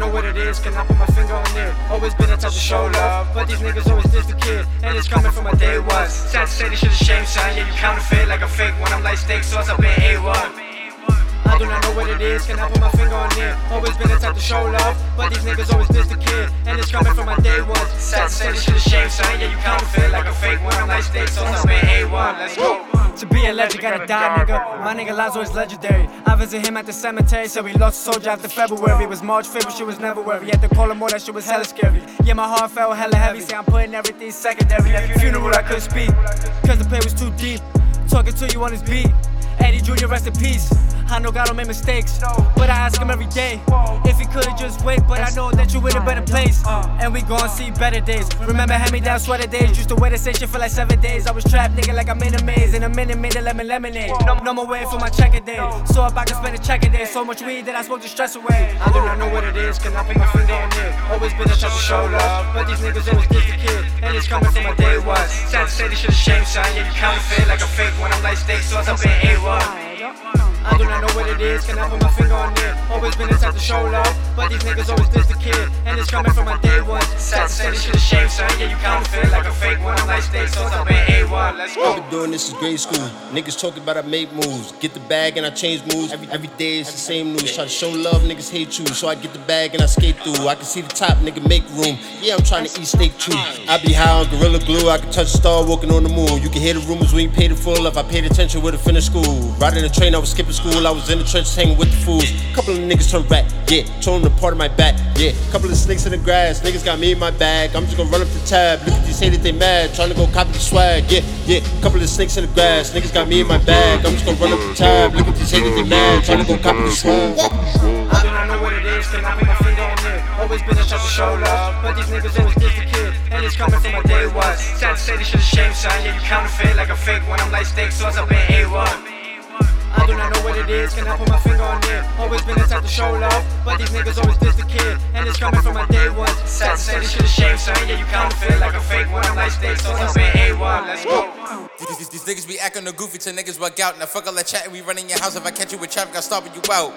know what it is, can I put my finger on it? Always been the type to show love, but these niggas always diss the kid, and it's coming from my day one. Sad to say this shit is shame, son, yeah you counterfeit like a fake one. I'm like steak sauce, I've been A1. I do not know what it is, can I put my finger on it? Always been the type to show love, but these niggas always diss the kid, and it's coming from my day one. Sad to say this shit is shame, son, yeah you counterfeit like a fake one. I'm like steak sauce, I've been A1. Let's go. To be a legend, gotta die, nigga. My nigga Lazo is legendary. I visit him at the cemetery, said we lost a soldier after February. It was March 5th, but shit was never worried. Had to call him more, that shit was hella scary. Yeah, my heart felt hella heavy. Say I'm putting everything secondary. At the funeral, I couldn't speak, cause the pain was too deep. Talking to you on his beat. Eddie Jr., rest in peace. I know God don't make mistakes, but I ask him every day if he could've just wait. But I know that you in a better place, and we gon' see better days. Remember hand-me-down sweater days, used to wear the same shit for like 7 days. I was trapped, nigga, like I'm in a maze. In a minute, made a lemon lemonade. No more waiting for my check a day, so if I can spend a check a day. So much weed that I smoke to stress away. I do not know what it is, can I put my finger on it? Always been a type to show love, but these niggas always diss the kid, and it's coming from my day one. Sad to say this shit is shame, son, yeah you counterfeit like a fake one. I'm like steak sauce, I've been A1. I do not know what it is, can I put my finger on it? Always been the type to show love, but these niggas always diss the kid, and it's coming from my day one. Sad to say this shit is shame, son, yeah you counterfeit like a fake one. I'm like steak sauce, I've been A1. Let's go. I've been doing this since grade school. Niggas talking about I make moves, get the bag and I change moves. Every day it's the same news. Try to show love, niggas hate you, so I get the bag and I skate through. I can see the top, nigga make room. Yeah, I'm trying to eat steak too. I be high on Gorilla Glue, I can touch a star walking on the moon. You can hear the rumors when you paid it full. If I paid attention, would've finished school. Riding the train, I was skipping school. I was in the trenches hanging with the fools. Couple of niggas turned back, yeah. Told them to part of my back, yeah. Couple of snakes in the grass, niggas got me in my bag. I'm just gonna run up the tab. Look at these haters, they mad. Trying to go copy the swag, yeah, yeah. Couple of snakes in the grass, niggas got me in my bag. I'm just gonna run up the tab. Look at these haters, they mad. Trying to go copy the swag. I do not know what it is, can I put my finger on it? Always been a type to show love, but these niggas always diss the kid, and it's coming from my day one. Sad to say this shit is shame, son, yeah you counterfeit like a fake one. I'm like steak sauce, I've been A1. I do not know what it is, can I put my finger on it? Always been the type to show love, but these niggas always diss the kid, and it's coming from my day one. Sad to say this shit is shame, son, yeah you counterfeit like a fake one. I'm like steak sauce, I've been A1. Let's go. These niggas be acting the goofy till niggas work out. Now fuck all that chat and we run in your house. If I catch you with traffic, I'll stop you out.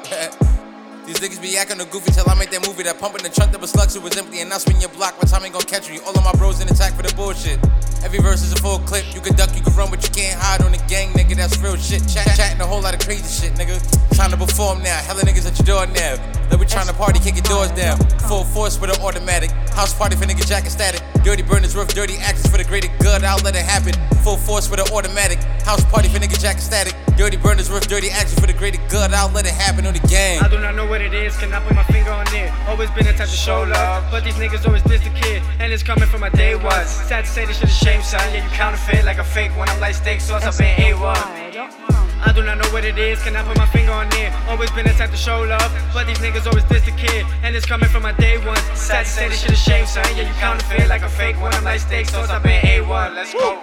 These niggas be acting the goofy till I make that movie. That pump in the trunk that was slugs, it was empty. And now spin your block, my time ain't gon' catch you. All of my bros in attack for the bullshit. Every verse is a full clip. You can duck, you can run, but you can't hide on the gang, nigga. That's real shit. Chatting a whole lot of crazy shit, nigga. Trying to perform now. Hella niggas at your door now. They be trying to party, kick your doors down. Full force with an automatic. House party for nigga Jack and Static. Dirty burners worth dirty actions for the greater good. I'll let it happen. Full force with an automatic. House party for nigga Jack and Static. Dirty burners worth dirty actions for the greater good. I'll let it happen on the gang. I do not know what it is, can I put my finger on it? Always been the type to show love, but these niggas always diss the kid, and it's coming from my day one. Sad to say this shit is shame, son, yeah you counterfeit like a fake one. I'm like steak sauce, I've been A1. I do not know what it is, can I put my finger on it? Always been the type to show love, but these niggas always diss the kid, and it's coming from my day one. Sad to say this shit is shame, son, yeah you counterfeit like a fake one. I'm like steak sauce, I've been A1. Let's go.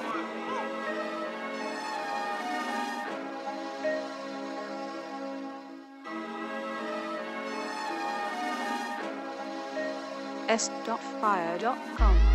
s.fire.com